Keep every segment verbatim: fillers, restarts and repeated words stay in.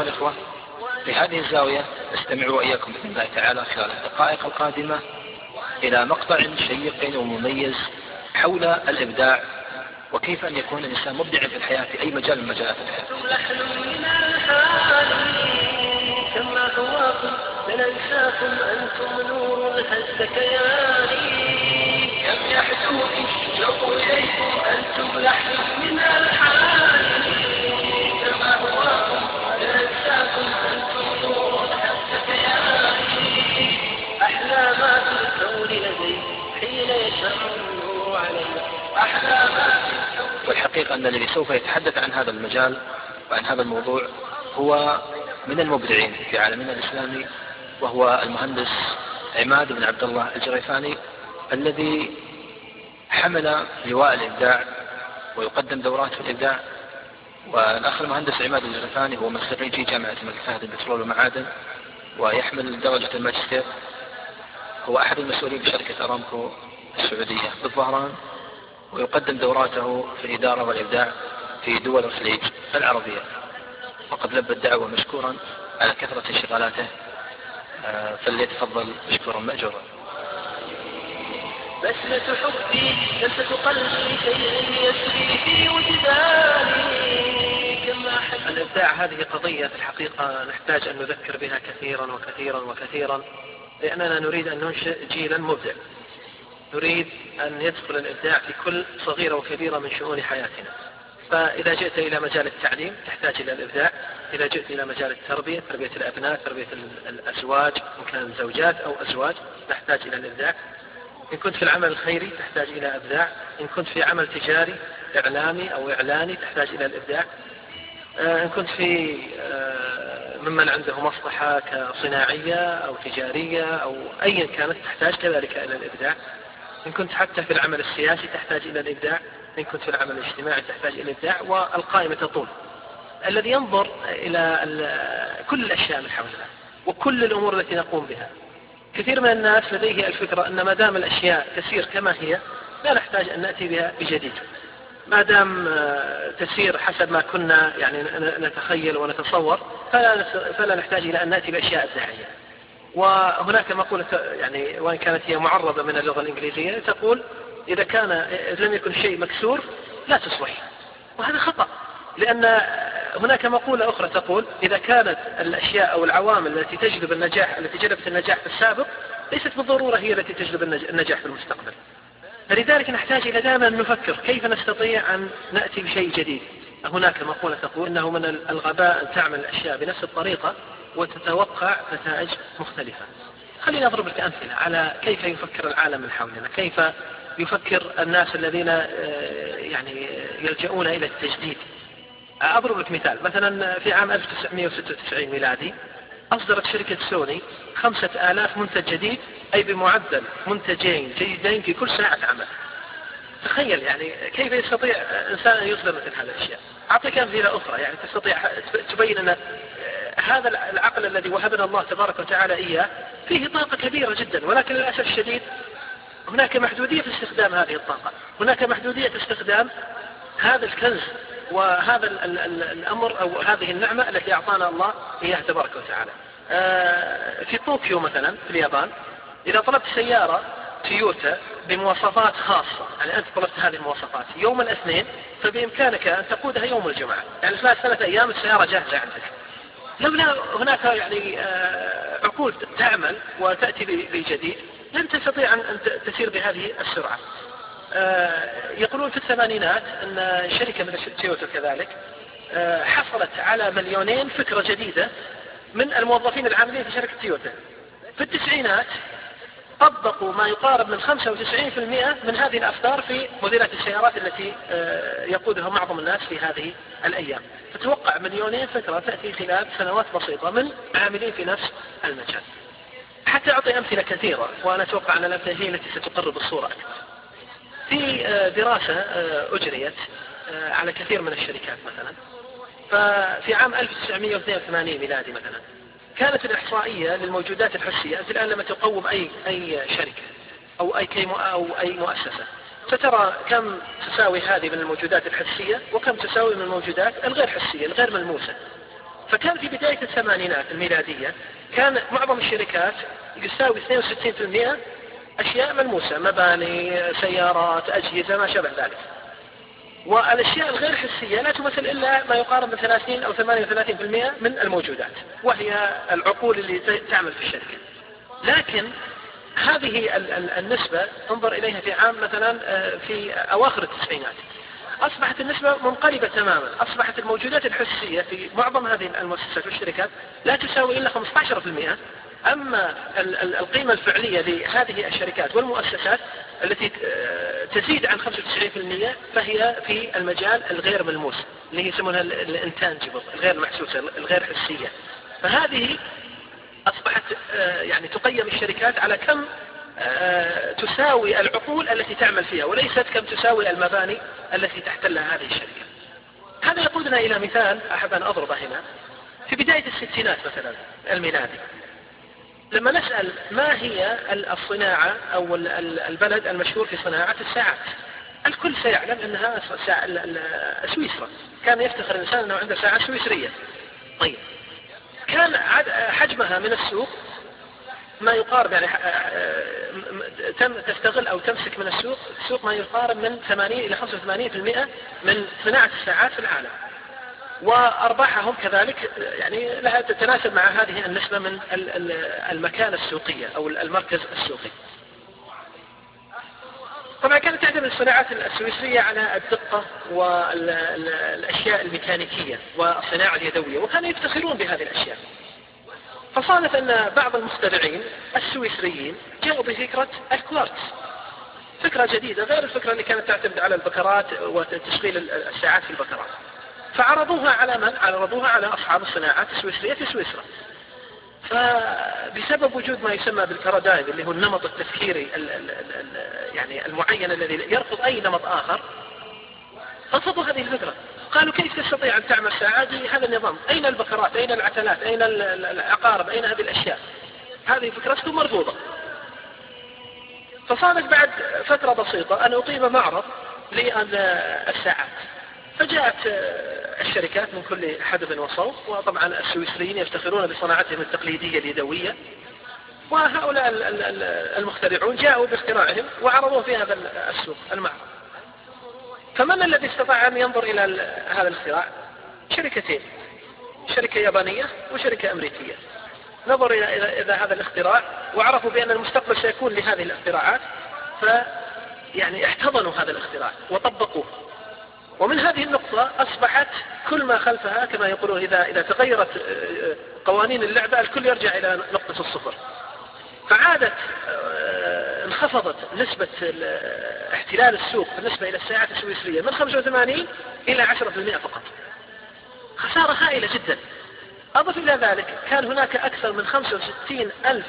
الإخوة، في هذه الزاوية نستمع وإياكم بإذن الله تعالى خلال الدقائق القادمة إلى مقطع شيق ومميز حول الإبداع وكيف أن يكون الإنسان مبدعا في الحياة في أي مجال من مجالات الحياة. كما هواكم لننساكم أنتم نور هز كياني، كم يحدوني شوق إليكم أنتم لحن من الحاني، كما هواكم لننساكم أنتم نور هز كياني، أحلى ما في الكون لدي حين يشع النور علي، أحلى ما في الكون. والحقيقة أن الذي سوف يتحدث عن هذا المجال وعن هذا الموضوع هو من المبدعين في عالمنا الإسلامي، وهو المهندس عماد بن عبد الله الجريفاني الذي حمل لواء الإبداع ويقدم دورات في الإبداع. والأخ المهندس عماد الجريفاني هو من خريجي جامعة الملك فهد للبترول والمعادن ويحمل درجة الماجستير. هو أحد المسؤولين بشركة أرامكو السعودية بالظهران، ويقدم دوراته في الإدارة والإبداع في دول الخليج العربية، وقد لبى الدعوة مشكورا على كثرة انشغالاته، فليتفضل مشكورا مأجورا. بسمة حبي لمسة قلبي شيء يسري في وجداني كما حب. الإبداع هذه قضية في الحقيقة نحتاج أن نذكر بها كثيرا وكثيرا وكثيرا، لأننا نريد أن ننشئ جيلا مبدع، نريد أن يدخل الإبداع في كل صغيرة وكبيرة من شؤون حياتنا. فإذا جئت إلى مجال التعليم تحتاج إلى الإبداع، إذا جئت إلى مجال التربية، تربية الأبناء، تربية الأزواج إن كان زوجات أو أزواج، نحتاج إلى الإبداع. إن كنت في العمل الخيري تحتاج إلى إبداع، إن كنت في عمل تجاري إعلامي أو إعلاني تحتاج إلى الإبداع، إن كنت في ممن عنده مصلحة كصناعية أو تجارية أو أيا كانت تحتاج كذلك إلى الإبداع. إن كنت حتى في العمل السياسي تحتاج إلى الإبداع، إن كنت في العمل الاجتماعي تحتاج إلى الإبداع. والقائمة تطول. الذي ينظر إلى كل الأشياء من حولنا وكل الأمور التي نقوم بها، كثير من الناس لديه الفكرة أن ما دام الأشياء تسير كما هي لا نحتاج أن نأتي بها بجديد، ما دام تسير حسب ما كنا يعني نتخيل ونتصور فلا, فلا نحتاج إلى أن نأتي بأشياء إبداعية. وهناك مقولة يعني وإن كانت هي معرضة من اللغة الإنجليزية تقول إذا كان إذا لم يكن شيء مكسور لا تصلح، وهذا خطأ، لأن هناك مقولة أخرى تقول إذا كانت الأشياء أو العوامل التي تجلب النجاح التي جلبت النجاح في السابق ليست بالضرورة هي التي تجلب النجاح في المستقبل. فلذلك نحتاج إلى دائما أن نفكر كيف نستطيع أن نأتي بشيء جديد. هناك مقولة تقول إنه من الغباء أن تعمل الأشياء بنفس الطريقة وتتوقع نتائج مختلفة. خلينا أضرب لك أمثلة على كيف يفكر العالم من حولنا، كيف يفكر الناس الذين يعني يلجؤون إلى التجديد. أضرب لك مثال، مثلا في عام ألف وتسعمائة وستة وتسعين ميلادي أصدرت شركة سوني خمسة آلاف منتج جديد، أي بمعدل منتجين جيدين في كل ساعة عمل. تخيل يعني كيف يستطيع إنسان أن يصدر مثل هذه الأشياء. أعطيك أمثلة أخرى يعني تستطيع تبين أن هذا العقل الذي وهبنا الله تبارك وتعالى إياه فيه طاقة كبيرة جدا، ولكن للأسف الشديد هناك محدودية في استخدام هذه الطاقة، هناك محدودية في استخدام هذا الكنز وهذا ال ال الأمر أو هذه النعمة التي أعطانا الله إياها تبارك وتعالى. في طوكيو مثلا في اليابان إذا طلبت سيارة تويوتا بمواصفات خاصة، يعني أنت طلبت هذه المواصفات يوم الاثنين فبإمكانك أن تقودها يوم الجمعة، يعني خلال ثلاثة أيام السيارة جاهزة عندك. لولا هناك يعني عقول تعمل وتأتي بجديد لن تستطيع أن تسير بهذه السرعة. يقولون في الثمانينات أن شركة من تويوتا كذلك حصلت على مليونين فكرة جديدة من الموظفين العاملين في شركة تويوتا. في التسعينات طبقوا ما يقارب من خمسة وتسعين بالمئة من هذه الأفكار في موديلات السيارات التي يقودها معظم الناس في هذه الأيام. فتوقع مليونين فكرة تأتي خلال سنوات بسيطة من عاملين في نفس المجال. حتى أعطي أمثلة كثيرة وأنا أتوقع أن الأمثلة هي التي ستقرب الصورة أكثر. في دراسة أجريت على كثير من الشركات مثلا، ففي عام ألف وتسعمائة واثنين وثمانين ميلادي مثلا كانت الإحصائية للموجودات الحسية. أنت الآن لما تقوم أي أي شركة أو أي أو أي مؤسسة سترى كم تساوي هذه من الموجودات الحسية وكم تساوي من الموجودات الغير حسية الغير ملموسة. فكان في بداية الثمانينات الميلادية كان معظم الشركات يساوي اثنين وستين بالمئة أشياء ملموسة، مباني، سيارات، أجهزة، ما شابه ذلك. والأشياء الغير حسية لا تمثل إلا ما يقارب من ثلاثين أو ثمانية وثلاثين بالمئة من الموجودات، وهي العقول اللي تعمل في الشركة. لكن هذه النسبة انظر إليها في عام مثلا في أواخر التسعينات أصبحت النسبة منقلبة تماما. أصبحت الموجودات الحسية في معظم هذه المؤسسات والشركات لا تساوي إلا خمسة عشر بالمئة. أما القيمة الفعلية لهذه الشركات والمؤسسات التي تزيد عن خمسة وتسعين بالمئة فهي في المجال الغير ملموس، اللي يسمونها الانتانجبل، الغير محسوسة، الغير حسية. فهذه أصبحت يعني تقيم الشركات على كم تساوي العقول التي تعمل فيها، وليست كم تساوي المباني التي تحتلها هذه الشركة. هذا يقودنا إلى مثال أحب أن أضربه هنا. في بداية الستينات مثلا الميلادي، لما نسأل ما هي الصناعة أو البلد المشهور في صناعة الساعات، الكل سيعلم أنها سويسرا. كان يفتخر الإنسان أنه عنده ساعة سويسرية. طيب، كان حجمها من السوق ما يقارب يعني تم تستغل أو تمسك من السوق السوق ما يقارب من ثمانين إلى خمسة وثمانين بالمئة من صناعة الساعات في العالم، وأرباحهم كذلك يعني لها تتناسب مع هذه النسبة من المكانة السوقية أو المركز السوقي. طبعا كانت تعتمد الصناعات السويسرية على الدقة والأشياء الميكانيكية والصناعة اليدوية، وكانوا يفتخرون بهذه الأشياء. فصادف أن بعض المخترعين السويسريين جاءوا بفكرة الكوارتز، فكرة جديدة غير الفكرة اللي كانت تعتمد على البكرات وتشغيل الساعات في البكرات. فعرضوها على من؟ عرضوها على أصحاب الصناعات السويسرية في سويسرا. فبسبب وجود ما يسمى بالبارادايم اللي هو النمط التفكيري ال ال ال يعني المعين الذي يرفض أي نمط آخر، رفضوا هذه الفكرة. قالوا كيف تستطيع أن تعمل ساعة بهذا النظام؟ أين البكرات؟ أين العتلات؟ أين العقارب؟ أين هذه الأشياء؟ هذه فكرتهم مرفوضة. فصارت بعد فترة بسيطة أن أقيم معرض للساعات، فجاءت الشركات من كل حدب وصوب، وطبعا السويسريين يفتخرون بصناعتهم التقليدية اليدوية، وهؤلاء المخترعون جاءوا باختراعهم وعرضوا في هذا السوق المعرض. فمن الذي استطاع أن ينظر إلى هذا الاختراع؟ شركتين، شركة يابانية وشركة أمريكية. نظروا إلى إلى هذا الاختراع وعرفوا بأن المستقبل سيكون لهذه الاختراعات، فيعني احتضنوا هذا الاختراع وطبقوه. ومن هذه النقطة أصبحت كل ما خلفها كما يقولون إذا إذا تغيرت قوانين اللعبة الكل يرجع إلى نقطة الصفر. فعادت انخفضت نسبة احتلال السوق بالنسبة إلى الساعات السويسرية من خمسة وثمانين إلى عشرة بالمئة فقط. خسارة هائلة جدا. أضف إلى ذلك كان هناك أكثر من خمسة وستين ألف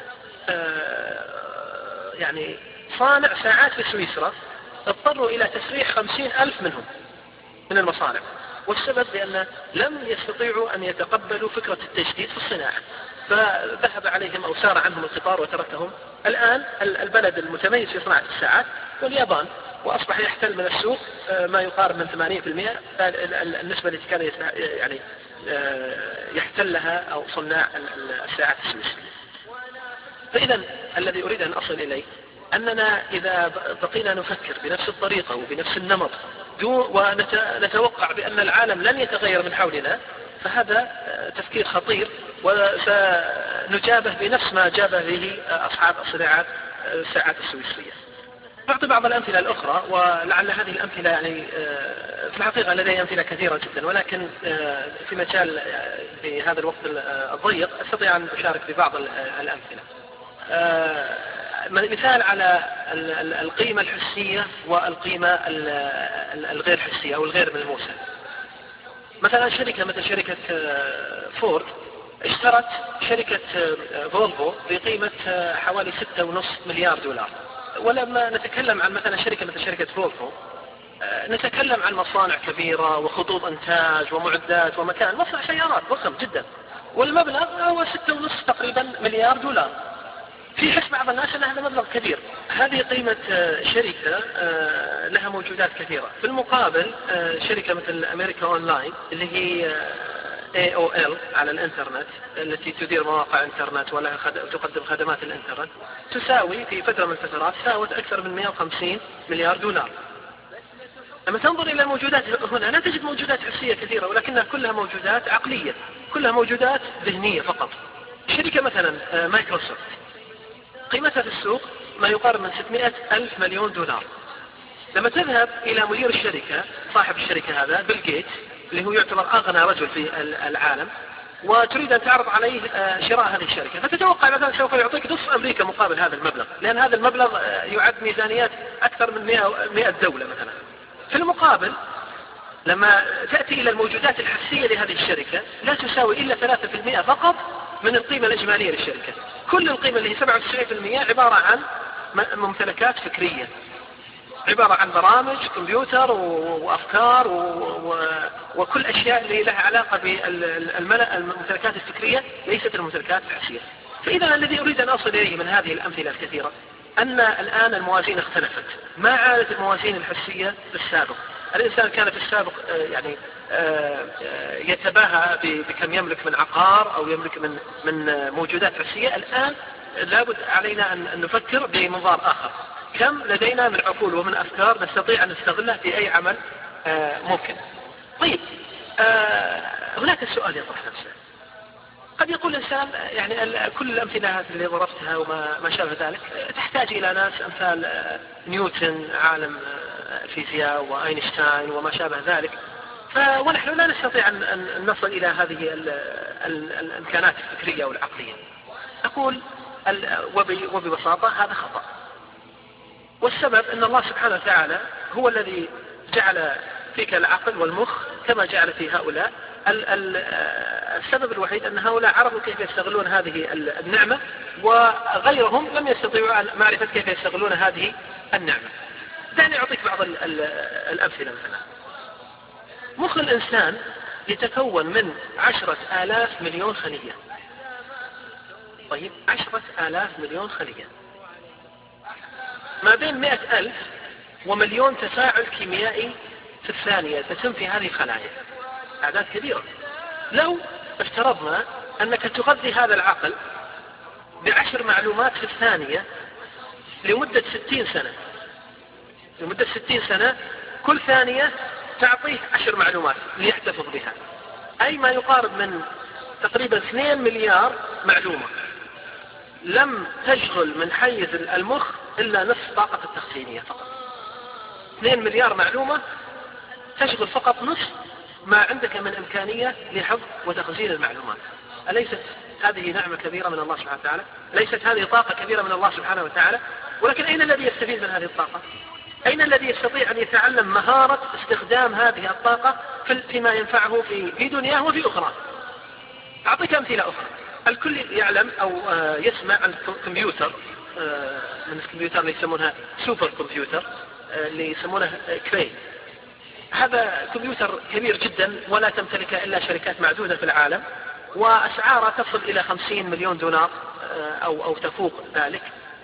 يعني صانع ساعات في سويسرا اضطروا إلى تسريح خمسين ألف منهم من المصانع، والسبب لأن لم يستطيعوا أن يتقبلوا فكرة التجديد في الصناعة، فذهب عليهم أو سار عنهم القطار وتركهم. الآن البلد المتميز في صناعة الساعات واليابان، وأصبح يحتل من السوق ما يقارب من ثمانين بالمئة النسبة التي كان يعني يحتلها أو صناع الساعات السويسرية. فإذا الذي أريد أن أصل إليه أننا إذا بقينا نفكر بنفس الطريقة وبنفس النمط ونتوقع بأن العالم لن يتغير من حولنا، فهذا تفكير خطير، وسنجابه بنفس ما جابه به أصحاب الصناعات الساعات السويسرية. نعطي بعض الأمثلة الأخرى، ولعل هذه الأمثلة يعني في الحقيقة لدي أمثلة كثيرة جدا، ولكن في مجال في هذا الوقت الضيق أستطيع أن أشارك ببعض الأمثلة. مثال على القيمة الحسية والقيمة الغير حسية أو الغير ملموسة. مثلا شركة مثل شركة فورد اشترت شركة فولفو بقيمة حوالي ستة ونصف مليار دولار. ولما نتكلم عن مثلا شركة مثل شركة فولفو نتكلم عن مصانع كبيرة وخطوط انتاج ومعدات ومكان، مصنع سيارات ضخم جدا، والمبلغ هو ستة ونصف تقريبا مليار دولار. في حسب بعض الناس أن هذا مبلغ كبير. هذه قيمة شركة لها موجودات كثيرة. في المقابل شركة مثل أمريكا أونلاين اللي هي إيه أو إل على الإنترنت التي تدير مواقع إنترنت ولا تقدم خدمات الإنترنت تساوي في فترة من الفترات ساوت أكثر من مئة وخمسين مليار دولار. لما تنظر إلى الموجودات هنا لا تجد موجودات حسية كثيرة، ولكنها كلها موجودات عقلية، كلها موجودات ذهنية فقط. شركة مثلا مايكروسوفت قيمتها في السوق ما يقارب من ستمائة ألف مليون دولار. لما تذهب إلى مدير الشركة صاحب الشركة هذا بيل جيتس اللي هو يعتبر أغنى رجل في العالم وتريد أن تعرض عليه شراء هذه الشركة، فتتوقع مثلا سوف يعطيك نصف أمريكا مقابل هذا المبلغ، لأن هذا المبلغ يعد ميزانيات أكثر من مئة دولة مثلا. في المقابل لما تأتي إلى الموجودات الحسية لهذه الشركة لا تساوي إلا ثلاثة بالمئة فقط من القيمة الإجمالية للشركة. كل القيمة اللي هي سبعة وتسعين بالمئة عبارة عن ممتلكات فكرية، عبارة عن برامج كمبيوتر وأفكار وكل أشياء اللي لها علاقة بالممتلكات الفكرية ليست الممتلكات الحسية. فإذا الذي أريد أن أصل إليه من هذه الأمثلة الكثيرة أن الآن الموازين اختلفت، ما عادت الموازين الحسية في السابق. الإنسان كان في السابق يعني يتباهى بكم يملك من عقار أو يملك من من موجودات حسية. الآن لابد علينا أن نفكر بمنظار آخر، كم لدينا من عقول ومن أفكار نستطيع أن نستغلها في أي عمل ممكن. طيب هناك السؤال يطرح نفسه، قد يقول الإنسان يعني كل الأمثلة اللي ضربتها وما ما شابه ذلك تحتاج إلى ناس أمثال نيوتن عالم الفيزياء وأينشتاين وما شابه ذلك، ونحن لا نستطيع أن نصل إلى هذه الإمكانات الفكرية والعقلية. أقول وببساطة هذا خطأ، والسبب أن الله سبحانه وتعالى هو الذي جعل فيك العقل والمخ كما جعل في هؤلاء. السبب الوحيد أن هؤلاء عرفوا كيف يستغلون هذه النعمة وغيرهم لم يستطيعوا معرفة كيف يستغلون هذه النعمة. دعني أعطيك بعض الأمثلة. مثلا مخ الإنسان يتكون من عشرة آلاف مليون خلية. طيب عشرة آلاف مليون خلية، ما بين مئة ألف ومليون تفاعل كيميائي في الثانية تتم في هذه الخلايا، أعداد كبيرة. لو افترضنا أنك تغذي هذا العقل بعشر معلومات في الثانية لمدة ستين سنة، لمدة ستين سنة كل ثانية تعطيه عشر معلومات ليحتفظ بها، أي ما يقارب من تقريبا اثنين مليار معلومة لم تشغل من حيز المخ إلا نصف طاقة التخزينية فقط. اثنين مليار معلومة تشغل فقط نصف ما عندك من إمكانية لحفظ وتخزين المعلومات. أليست هذه نعمة كبيرة من الله سبحانه وتعالى؟ ليست هذه طاقة كبيرة من الله سبحانه وتعالى؟ ولكن أين الذي يستفيد من هذه الطاقة؟ أين الذي يستطيع أن يتعلم مهارة استخدام هذه الطاقة فيما ينفعه في دنياه وفي أخرى؟ أعطيك أمثلة أخرى. الكل يعلم أو يسمع عن الكمبيوتر، من الكمبيوتر اللي يسمونها سوبر كمبيوتر اللي يسمونه كري. هذا كمبيوتر كبير جدا ولا تمتلكه إلا شركات معدودة في العالم، وأسعاره تصل إلى خمسين مليون دولار أو, أو تفوق ذلك.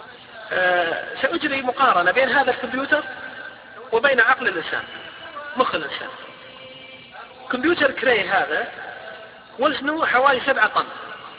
سأجري مقارنة بين هذا الكمبيوتر وبين عقل الإنسان، مخ الإنسان. كمبيوتر كري هذا وزنه حوالي سبعة طن،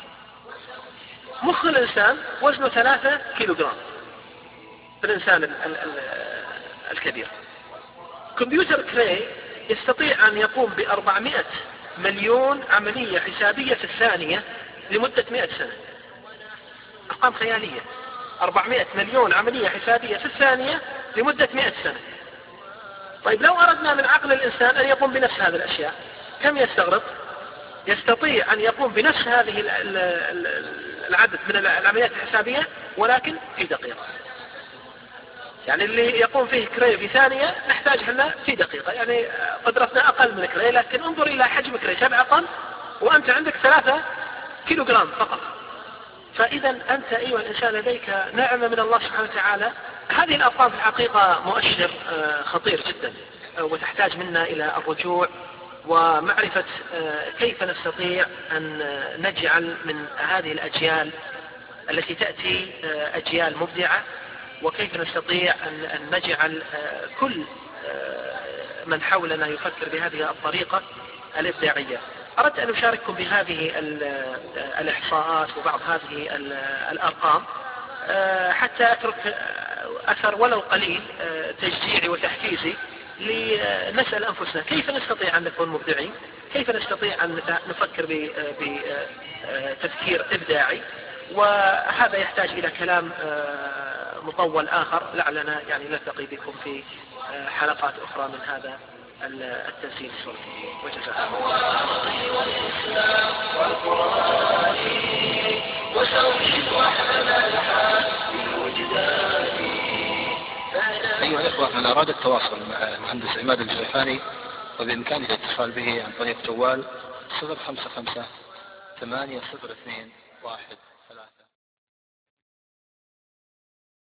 مخ الإنسان وزنه ثلاثة كيلوغرام بالإنسان ال ال ال الكبير. كمبيوتر كري يستطيع أن يقوم بأربعمائة مليون عملية حسابية في الثانية لمدة مئة سنة. أرقام خيالية، أربعمائة مليون عملية حسابية في الثانية لمدة مئة سنة. طيب لو أردنا من عقل الإنسان أن يقوم بنفس هذه الأشياء كم يستغرق؟ يستطيع أن يقوم بنفس هذه العدد من العمليات الحسابية ولكن في دقيقة. يعني اللي يقوم فيه كري في ثانية نحتاج احنا في دقيقة، يعني قدرتنا أقل من كري، لكن انظر إلى حجم كري سبعة طن وأنت عندك ثلاثة كيلوغرام فقط. فإذا أنت أيها الإنسان لديك نعمة من الله سبحانه وتعالى. هذه الأرقام في الحقيقة مؤشر خطير جدا، وتحتاج منا إلى الرجوع ومعرفة كيف نستطيع أن نجعل من هذه الأجيال التي تأتي أجيال مبدعة، وكيف نستطيع أن نجعل كل من حولنا يفكر بهذه الطريقة الإبداعية. أردت أن أشارككم بهذه الإحصاءات وبعض هذه الأرقام حتى أترك أثر ولو قليل تشجيعي وتحفيزي لنسأل أنفسنا كيف نستطيع أن نكون مبدعين، كيف نستطيع أن نفكر بتفكير إبداعي. وهذا يحتاج إلى كلام مطول آخر لعلنا يعني نلتقي بكم في حلقات أخرى من هذا التنسيق الصوتي. وجزاكم أيها الأخوة، من أراد التواصل مع المهندس عماد الجريفاني وبإمكانه الاتصال به عن طريق جوال صفر خمسة خمسة ثمانية صفر اثنين واحد ثلاثة